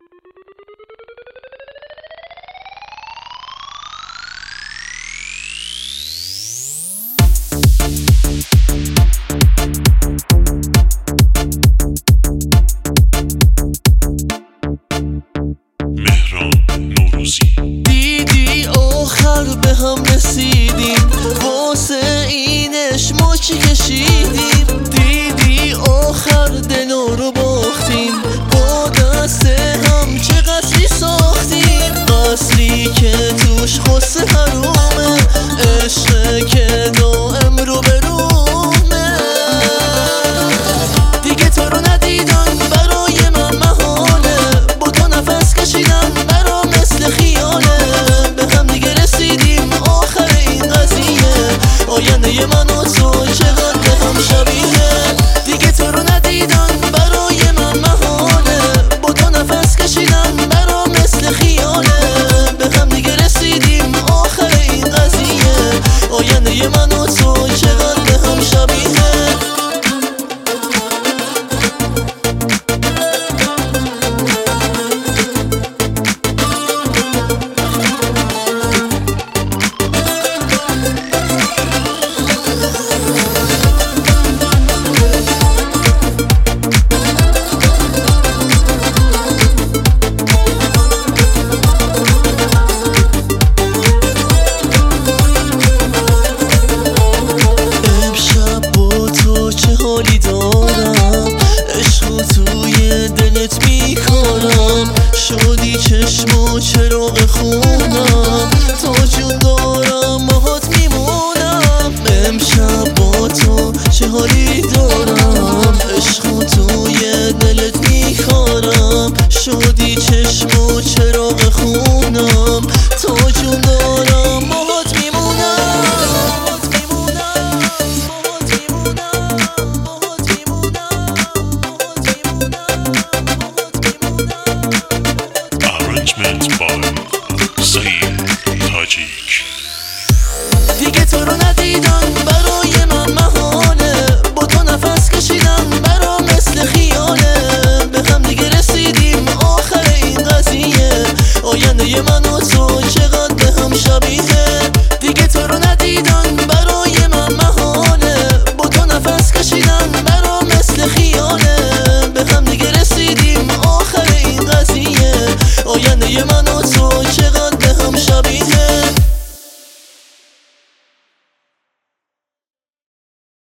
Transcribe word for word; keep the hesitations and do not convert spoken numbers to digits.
دیدی آخر به هم رسیدیم، واسه اینش ما چی کشیدیم. دیدی آخر دلا رو باختیم، با دست هم چه قصری ساختیم. قصری که توش خاص حرومه، عشق که دائم رو برومه. دیگه تو رو ندیدم برای من محاله، با تو نفس کشیدم برام مثل خیاله. به هم دیگه رسیدیم آخر این قضیه، آینده من و تو چقدر به هم شبیه. دیگه تو رو ندیدم برای من محاله، با تو نفس کشیدم برام مثل خیاله. به هم دیگه رسیدیم آخر این قضیه، آینده من و تو چقدر به هم شبیه. حالی دارم، عشقو توی دلت میکنم. شدی چشم و چراغ خونم، تا جون دارم باهات میمونم. امشب با تو چه حالی دارم، عشقو توی دلت میکنم. شدی چشم و چراغ خونم، تا جون دارم باهات میمونم. Arrangement by